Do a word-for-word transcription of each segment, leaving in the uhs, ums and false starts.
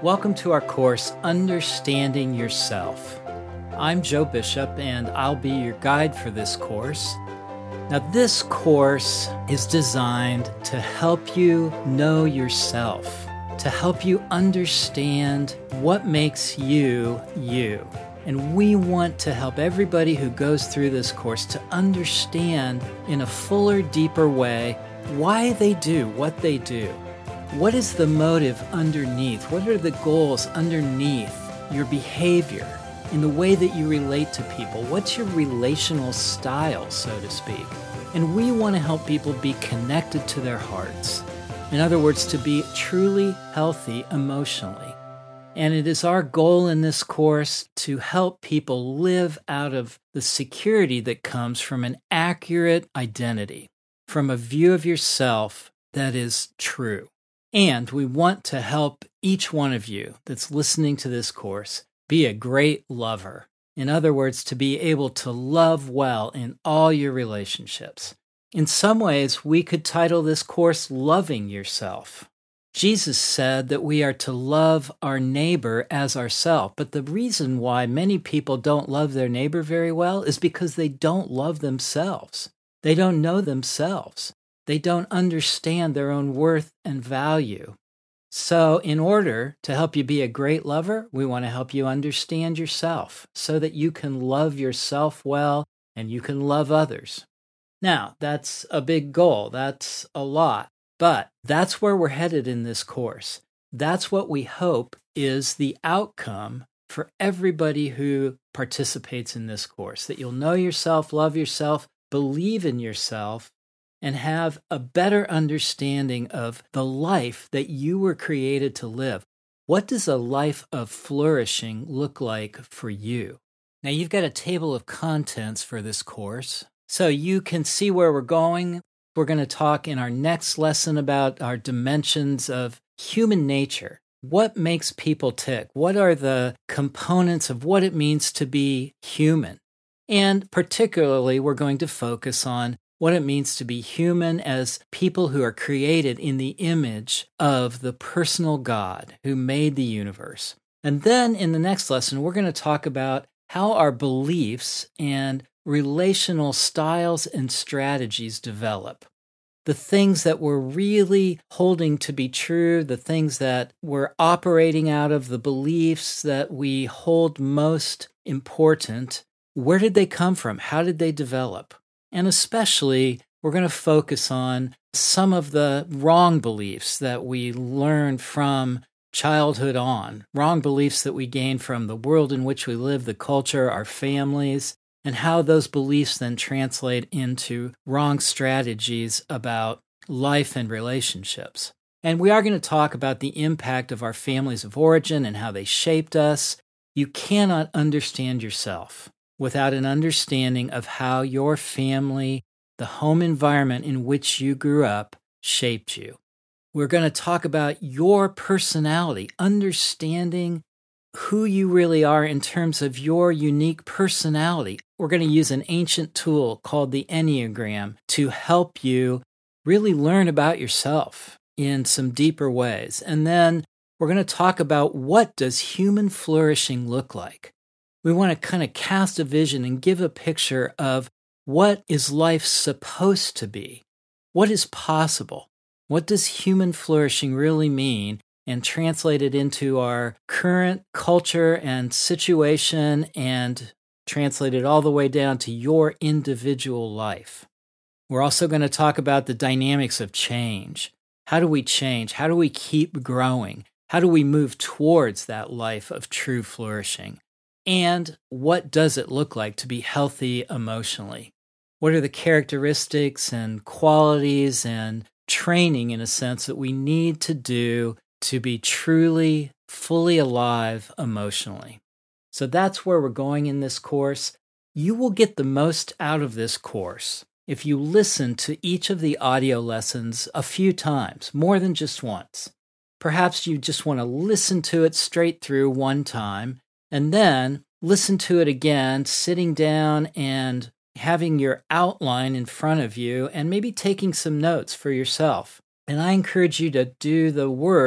Welcome to our course, Understanding Yourself. I'm Joe Bishop, and I'll be your guide for this course. Now, this course is designed to help you know yourself, to help you understand what makes you, you. And we want to help everybody who goes through this course to understand in a fuller, deeper way why they do what they do. What is the motive underneath? What are the goals underneath your behavior in the way that you relate to people? What's your relational style, so to speak? And we want to help people be connected to their hearts. In other words, to be truly healthy emotionally. And it is our goal in this course to help people live out of the security that comes from an accurate identity, from a view of yourself that is true. And we want to help each one of you that's listening to this course be a great lover. In other words, to be able to love well in all your relationships. In some ways, we could title this course Loving Yourself. Jesus said that we are to love our neighbor as ourselves, but the reason why many people don't love their neighbor very well is because they don't love themselves. They don't know themselves. They don't understand their own worth and value. So in order to help you be a great lover, we want to help you understand yourself so that you can love yourself well and you can love others. Now, that's a big goal. That's a lot. But that's where we're headed in this course. That's what we hope is the outcome for everybody who participates in this course, that you'll know yourself, love yourself, believe in yourself, and have a better understanding of the life that you were created to live. What does a life of flourishing look like for you? Now, you've got a table of contents for this course, so you can see where we're going. We're going to talk in our next lesson about our dimensions of human nature. What makes people tick? What are the components of what it means to be human? And particularly, we're going to focus on what it means to be human as people who are created in the image of the personal God who made the universe. And then in the next lesson, we're going to talk about how our beliefs and relational styles and strategies develop. The things that we're really holding to be true, the things that we're operating out of, the beliefs that we hold most important, where did they come from? How did they develop? And especially, we're going to focus on some of the wrong beliefs that we learn from childhood on, wrong beliefs that we gain from the world in which we live, the culture, our families, and how those beliefs then translate into wrong strategies about life and relationships. And we are going to talk about the impact of our families of origin and how they shaped us. You cannot understand yourself without an understanding of how your family, the home environment in which you grew up, shaped you. We're going to talk about your personality, understanding who you really are in terms of your unique personality. We're going to use an ancient tool called the Enneagram to help you really learn about yourself in some deeper ways. And then we're going to talk about what does human flourishing look like. We want to kind of cast a vision and give a picture of what is life supposed to be? What is possible? What does human flourishing really mean? And translate it into our current culture and situation and translate it all the way down to your individual life. We're also going to talk about the dynamics of change. How do we change? How do we keep growing? How do we move towards that life of true flourishing? And what does it look like to be healthy emotionally? What are the characteristics and qualities and training, in a sense, that we need to do to be truly, fully alive emotionally? So that's where we're going in this course. You will get the most out of this course if you listen to each of the audio lessons a few times, more than just once. Perhaps you just want to listen to it straight through one time, and then listen to it again, sitting down and having your outline in front of you and maybe taking some notes for yourself. And I encourage you to do the work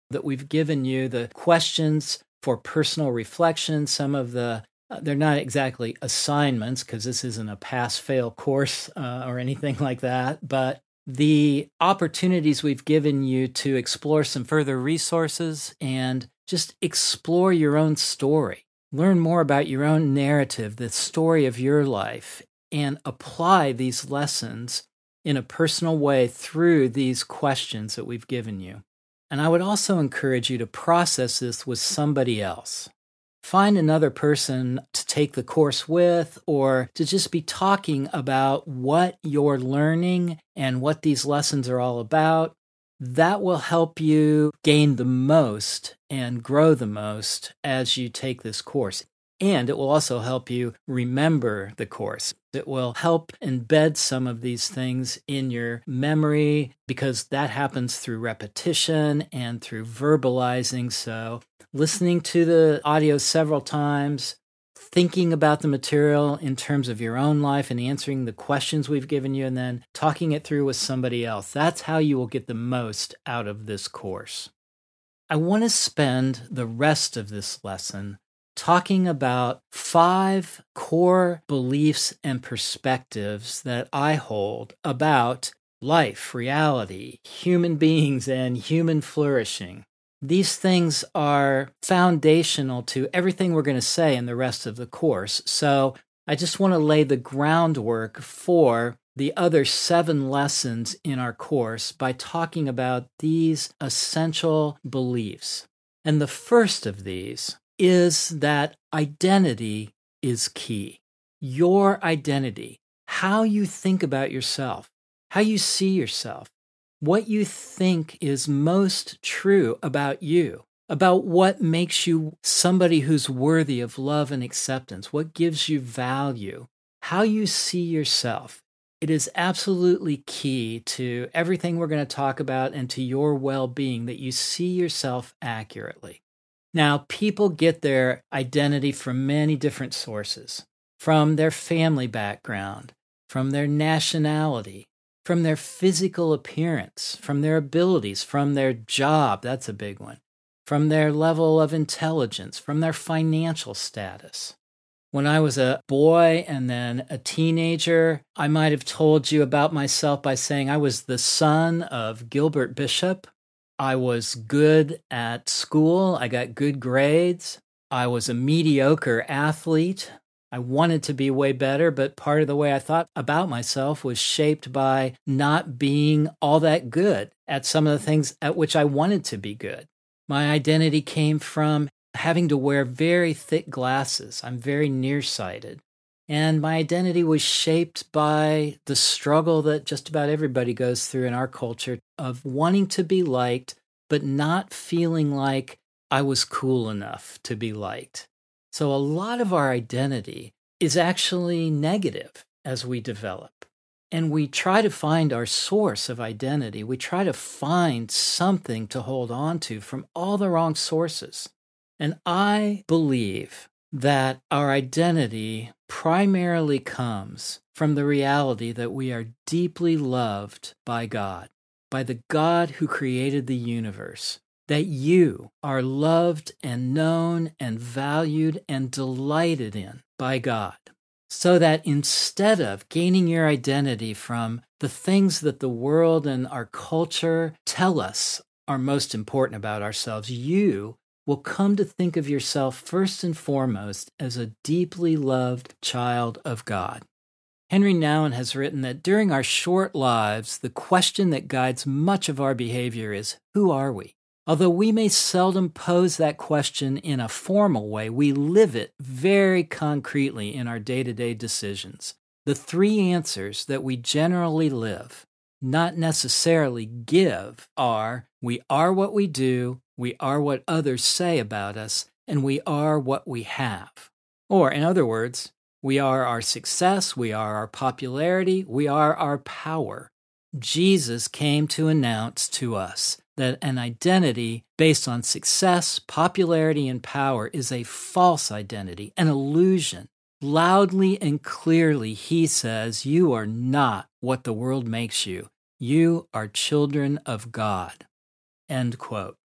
that we've given you the questions for personal reflection. Some of the, uh, they're not exactly assignments because this isn't a pass-fail course uh, or anything like that, but the opportunities we've given you to explore some further resources and just explore your own story. Learn more about your own narrative, the story of your life, and apply these lessons in a personal way through these questions that we've given you. And I would also encourage you to process this with somebody else. Find another person to take the course with, or to just be talking about what you're learning and what these lessons are all about. That will help you gain the most and grow the most as you take this course. And it will also help you remember the course. It will help embed some of these things in your memory because that happens through repetition and through verbalizing. So listening to the audio several times, thinking about the material in terms of your own life and answering the questions we've given you, and then talking it through with somebody else. That's how you will get the most out of this course. I want to spend the rest of this lesson talking about five core beliefs and perspectives that I hold about life, reality, human beings, and human flourishing. These things are foundational to everything we're going to say in the rest of the course. So I just want to lay the groundwork for the other seven lessons in our course by talking about these essential beliefs. And the first of these is that identity is key. Your identity, how you think about yourself, how you see yourself, what you think is most true about you, about what makes you somebody who's worthy of love and acceptance, what gives you value, how you see yourself. It is absolutely key to everything we're going to talk about and to your well-being that you see yourself accurately. Now, people get their identity from many different sources, from their family background, from their nationality, from their physical appearance, from their abilities, from their job, that's a big one, from their level of intelligence, from their financial status. When I was a boy and then a teenager, I might have told you about myself by saying I was the son of Gilbert Bishop. I was good at school. I got good grades. I was a mediocre athlete. I wanted to be way better, but part of the way I thought about myself was shaped by not being all that good at some of the things at which I wanted to be good. My identity came from having to wear very thick glasses. I'm very nearsighted. And my identity was shaped by the struggle that just about everybody goes through in our culture of wanting to be liked, but not feeling like I was cool enough to be liked. So a lot of our identity is actually negative as we develop. And we try to find our source of identity. We try to find something to hold on to from all the wrong sources. And I believe that our identity primarily comes from the reality that we are deeply loved by God, by the God who created the universe, that you are loved and known and valued and delighted in by God, so that instead of gaining your identity from the things that the world and our culture tell us are most important about ourselves, you will come to think of yourself first and foremost as a deeply loved child of God. Henry Nouwen has written that during our short lives, the question that guides much of our behavior is, who are we? Although we may seldom pose that question in a formal way, we live it very concretely in our day-to-day decisions. The three answers that we generally live, not necessarily give, are we are what we do, we are what others say about us, and we are what we have. Or, in other words, we are our success, we are our popularity, we are our power. Jesus came to announce to us that an identity based on success, popularity, and power is a false identity, an illusion. Loudly and clearly, he says, you are not what the world makes you. You are children of God. End quote.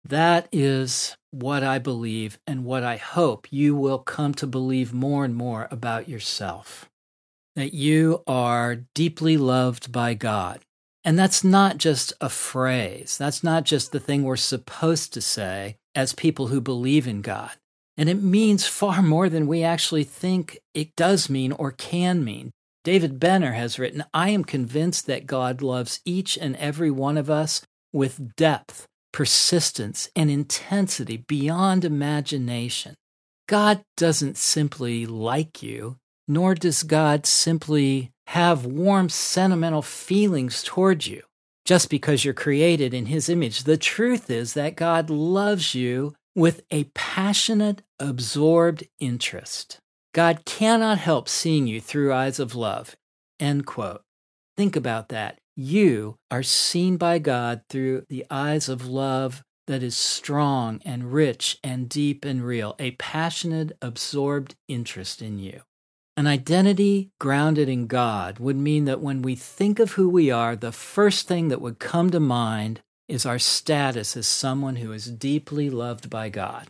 That is what I believe and what I hope you will come to believe more and more about yourself. That you are deeply loved by God. And that's not just a phrase. That's not just the thing we're supposed to say as people who believe in God. And it means far more than we actually think it does mean or can mean. David Benner has written, "I am convinced that God loves each and every one of us with depth, persistence, and intensity beyond imagination. God doesn't simply like you, nor does God simply have warm, sentimental feelings towards you just because you're created in His image. The truth is that God loves you with a passionate, absorbed interest. God cannot help seeing you through eyes of love." End quote. Think about that. You are seen by God through the eyes of love that is strong and rich and deep and real, a passionate, absorbed interest in you. An identity grounded in God would mean that when we think of who we are, the first thing that would come to mind is our status as someone who is deeply loved by God.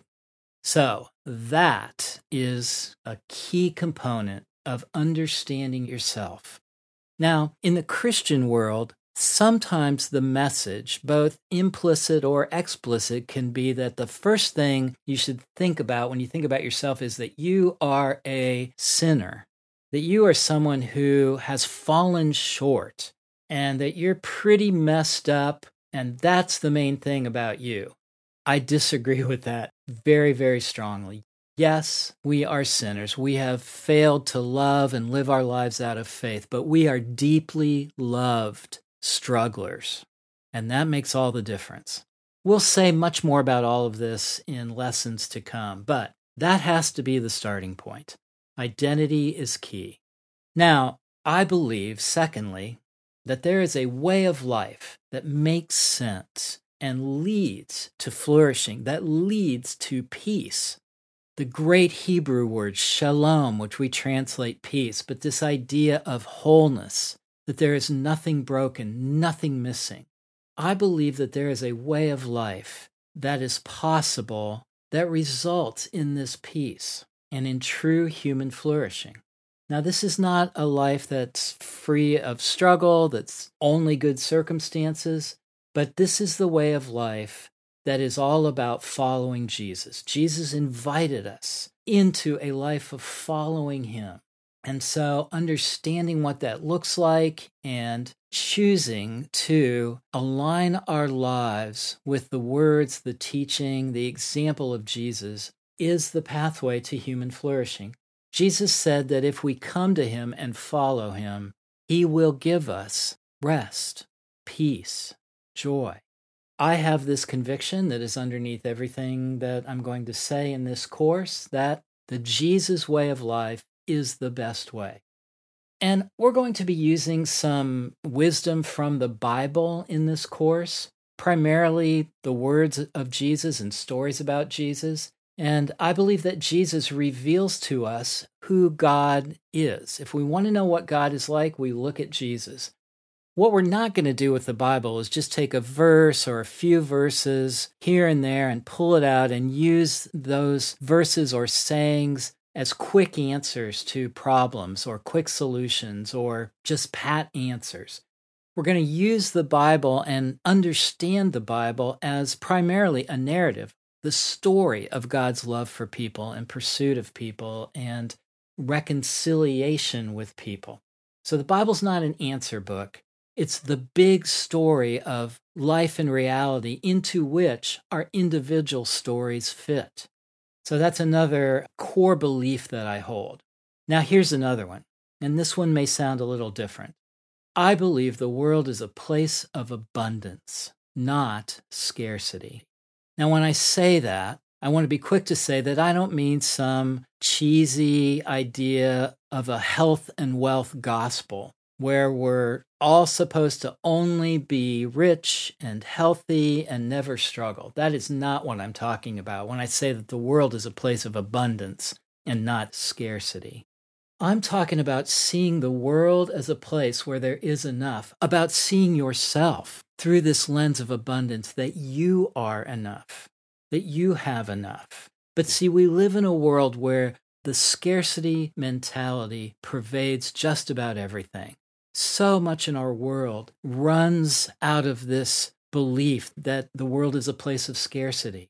So that is a key component of understanding yourself. Now, in the Christian world, sometimes the message, both implicit or explicit, can be that the first thing you should think about when you think about yourself is that you are a sinner, that you are someone who has fallen short, and that you're pretty messed up, and that's the main thing about you. I disagree with that very, very strongly. Yes, we are sinners. We have failed to love and live our lives out of faith, but we are deeply loved strugglers, and that makes all the difference. We'll say much more about all of this in lessons to come, but that has to be the starting point. Identity is key. Now, I believe, secondly, that there is a way of life that makes sense and leads to flourishing, that leads to peace. The great Hebrew word shalom, which we translate peace, but this idea of wholeness, that there is nothing broken, nothing missing. I believe that there is a way of life that is possible that results in this peace and in true human flourishing. Now, this is not a life that's free of struggle, that's only good circumstances, but this is the way of life that is all about following Jesus. Jesus invited us into a life of following Him. And so understanding what that looks like and choosing to align our lives with the words, the teaching, the example of Jesus is the pathway to human flourishing. Jesus said that if we come to Him and follow Him, He will give us rest, peace, joy. I have this conviction that is underneath everything that I'm going to say in this course, that the Jesus way of life is the best way. And we're going to be using some wisdom from the Bible in this course, primarily the words of Jesus and stories about Jesus. And I believe that Jesus reveals to us who God is. If we want to know what God is like, we look at Jesus. What we're not going to do with the Bible is just take a verse or a few verses here and there and pull it out and use those verses or sayings as quick answers to problems or quick solutions or just pat answers. We're going to use the Bible and understand the Bible as primarily a narrative, the story of God's love for people and pursuit of people and reconciliation with people. So the Bible's not an answer book. It's the big story of life and reality into which our individual stories fit. So that's another core belief that I hold. Now here's another one, and this one may sound a little different. I believe the world is a place of abundance, not scarcity. Now when I say that, I want to be quick to say that I don't mean some cheesy idea of a health and wealth gospel where we're all supposed to only be rich and healthy and never struggle. That is not what I'm talking about when I say that the world is a place of abundance and not scarcity. I'm talking about seeing the world as a place where there is enough, about seeing yourself through this lens of abundance, that you are enough, that you have enough. But see, we live in a world where the scarcity mentality pervades just about everything. So much in our world runs out of this belief that the world is a place of scarcity.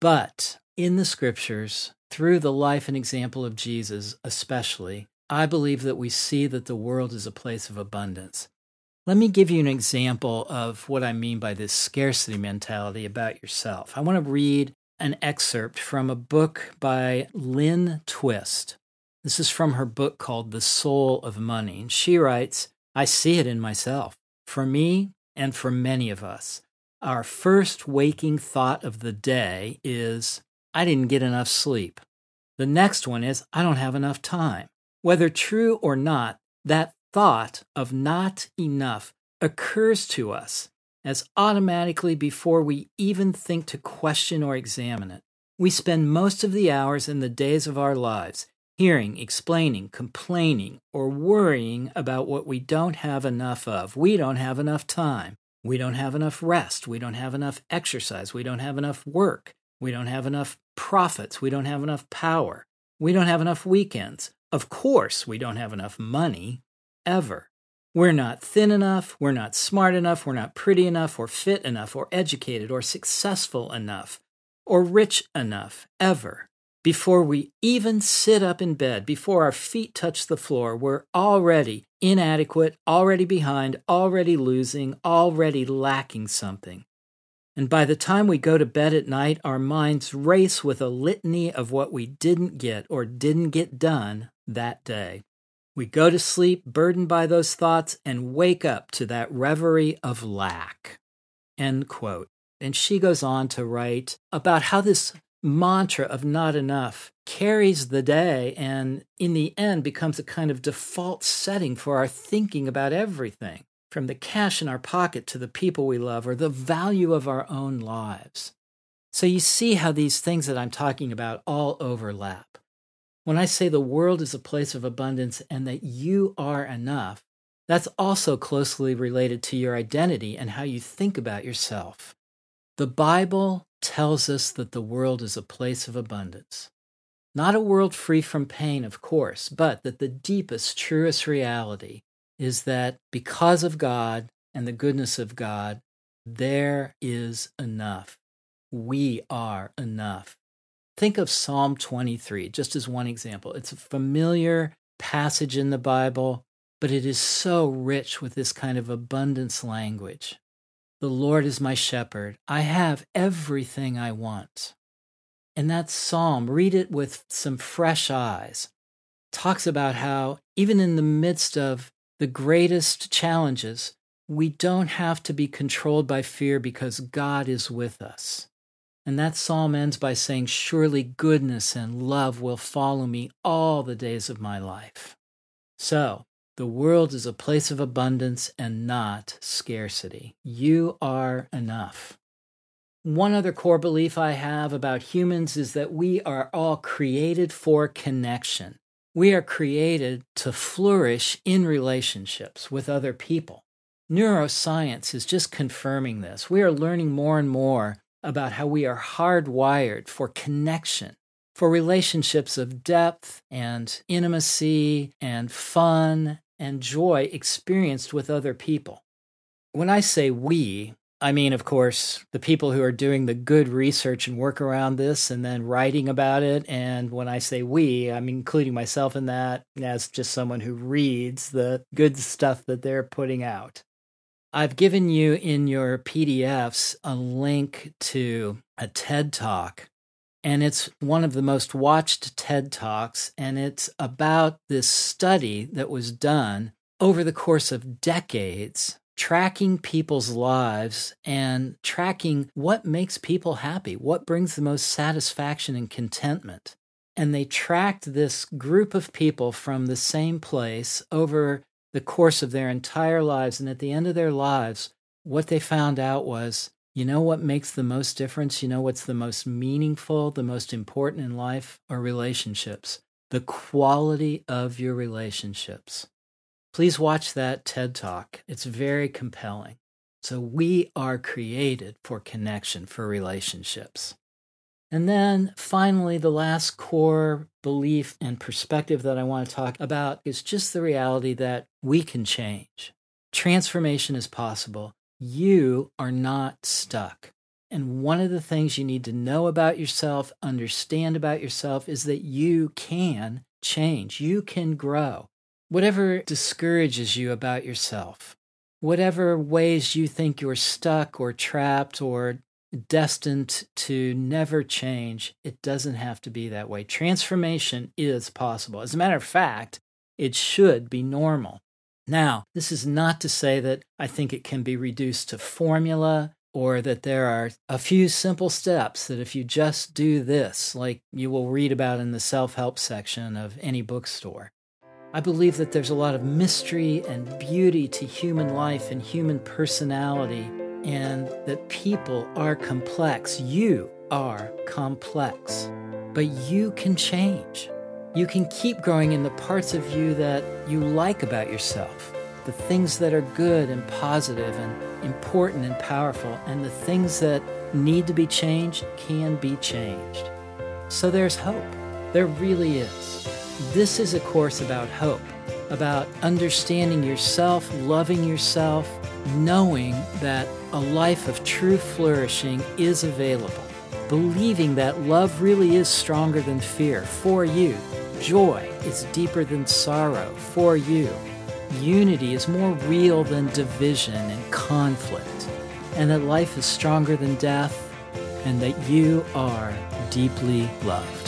But in the scriptures, through the life and example of Jesus especially, I believe that we see that the world is a place of abundance. Let me give you an example of what I mean by this scarcity mentality about yourself. I want to read an excerpt from a book by Lynn Twist. This is from her book called The Soul of Money. And she writes, I see it in myself. For me, and for many of us, our first waking thought of the day is, I didn't get enough sleep. The next one is, I don't have enough time. Whether true or not, that thought of not enough occurs to us as automatically before we even think to question or examine it. We spend most of the hours in the days of our lives hearing, explaining, complaining, or worrying about what we don't have enough of. We don't have enough time. We don't have enough rest. We don't have enough exercise. We don't have enough work. We don't have enough profits. We don't have enough power. We don't have enough weekends. Of course, we don't have enough money, ever. We're not thin enough, we're not smart enough, we're not pretty enough, or fit enough, or educated, or successful enough, or rich enough, ever. Before we even sit up in bed, before our feet touch the floor, we're already inadequate, already behind, already losing, already lacking something. And by the time we go to bed at night, our minds race with a litany of what we didn't get or didn't get done that day. We go to sleep burdened by those thoughts and wake up to that reverie of lack. End quote. And she goes on to write about how this mantra of not enough carries the day and in the end becomes a kind of default setting for our thinking about everything, from the cash in our pocket to the people we love or the value of our own lives. So you see how these things that I'm talking about all overlap. When I say the world is a place of abundance and that you are enough, that's also closely related to your identity and how you think about yourself. The Bible tells us that the world is a place of abundance. Not a world free from pain, of course, but that the deepest, truest reality is that because of God and the goodness of God, there is enough. We are enough. Think of Psalm twenty-three, just as one example. It's a familiar passage in the Bible, but it is so rich with this kind of abundance language. The Lord is my shepherd. I have everything I want. And that psalm, read it with some fresh eyes, talks about how even in the midst of the greatest challenges, we don't have to be controlled by fear because God is with us. And that psalm ends by saying, surely goodness and love will follow me all the days of my life. So, the world is a place of abundance and not scarcity. You are enough. One other core belief I have about humans is that we are all created for connection. We are created to flourish in relationships with other people. Neuroscience is just confirming this. We are learning more and more about how we are hardwired for connection, for relationships of depth and intimacy and fun and joy experienced with other people. When I say we, I mean, of course, the people who are doing the good research and work around this and then writing about it. And when I say we, I'm including myself in that as just someone who reads the good stuff that they're putting out. I've given you in your P D Fs a link to a TED Talk, and it's one of the most watched TED Talks, and it's about this study that was done over the course of decades, tracking people's lives and tracking what makes people happy, what brings the most satisfaction and contentment. And they tracked this group of people from the same place over the course of their entire lives. And at the end of their lives, what they found out was, you know what makes the most difference? You know what's the most meaningful, the most important in life? Are relationships. the quality of your relationships. Please watch that TED Talk. It's very compelling. So we are created for connection, for relationships. And then finally, the last core belief and perspective that I want to talk about is just the reality that we can change. Transformation is possible. You are not stuck. And one of the things you need to know about yourself, understand about yourself, is that you can change. You can grow. Whatever discourages you about yourself, whatever ways you think you're stuck or trapped or destined to never change, it doesn't have to be that way. Transformation is possible. As a matter of fact, it should be normal. Now, this is not to say that I think it can be reduced to formula or that there are a few simple steps that if you just do this, like you will read about in the self-help section of any bookstore. I believe that there's a lot of mystery and beauty to human life and human personality, and that people are complex. You are complex, but you can change. You can keep growing in the parts of you that you like about yourself, the things that are good and positive and important and powerful, and the things that need to be changed can be changed. So there's hope. There really is. This is a course about hope, about understanding yourself, loving yourself, knowing that a life of true flourishing is available, believing that love really is stronger than fear for you, joy is deeper than sorrow for you, unity is more real than division and conflict, and that life is stronger than death, and that you are deeply loved.